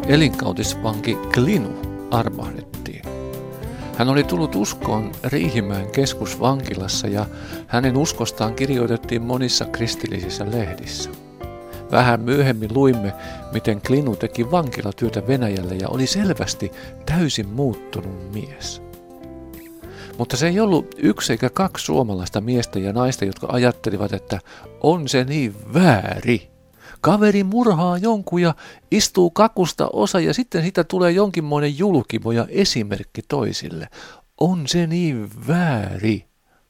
elinkautisvanki Klinu armahdettiin. Hän oli tullut uskoon Riihimäen keskusvankilassa ja hänen uskostaan kirjoitettiin monissa kristillisissä lehdissä. Vähän myöhemmin luimme, miten Klinu teki vankilatyötä Venäjällä ja oli selvästi täysin muuttunut mies. Mutta se ei ollut yksi eikä kaksi suomalaista miestä ja naista, jotka ajattelivat, että on se niin väärin. Kaveri murhaa jonkun ja istuu kakusta osa ja sitten siitä tulee jonkinmoinen julkimo ja esimerkki toisille. On se niin väärin.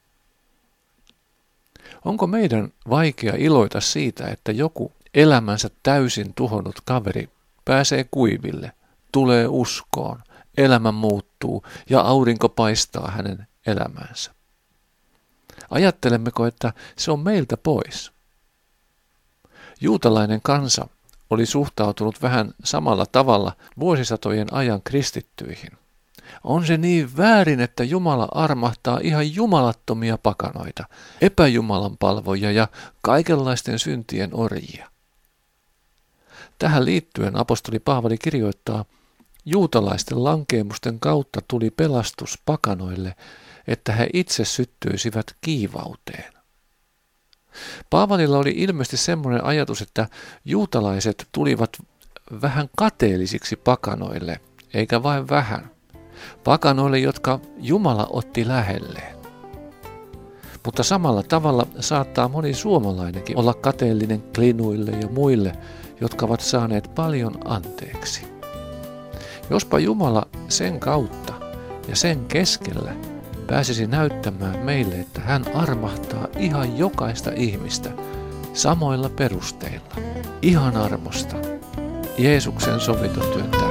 Onko meidän vaikea iloita siitä, että joku elämänsä täysin tuhonnut kaveri pääsee kuiville, tulee uskoon, elämä muuttuu ja aurinko paistaa hänen elämäänsä? Ajattelemmeko, että se on meiltä pois? Juutalainen kansa oli suhtautunut vähän samalla tavalla vuosisatojen ajan kristittyihin. On se niin väärin, että Jumala armahtaa ihan jumalattomia pakanoita, epäjumalan palvojia ja kaikenlaisten syntien orjia. Tähän liittyen apostoli Paavali kirjoittaa, juutalaisten lankeemusten kautta tuli pelastus pakanoille, että he itse syttyisivät kiivauteen. Paavalilla oli ilmeisesti semmoinen ajatus, että juutalaiset tulivat vähän kateellisiksi pakanoille, eikä vain vähän. Pakanoille, jotka Jumala otti lähelleen. Mutta samalla tavalla saattaa moni suomalainenkin olla kateellinen Klinuille ja muille, jotka ovat saaneet paljon anteeksi. Jospa Jumala sen kautta ja sen keskellä pääsisi näyttämään meille, että hän armahtaa ihan jokaista ihmistä samoilla perusteilla, ihan armosta, Jeesuksen sovitustyön tähden.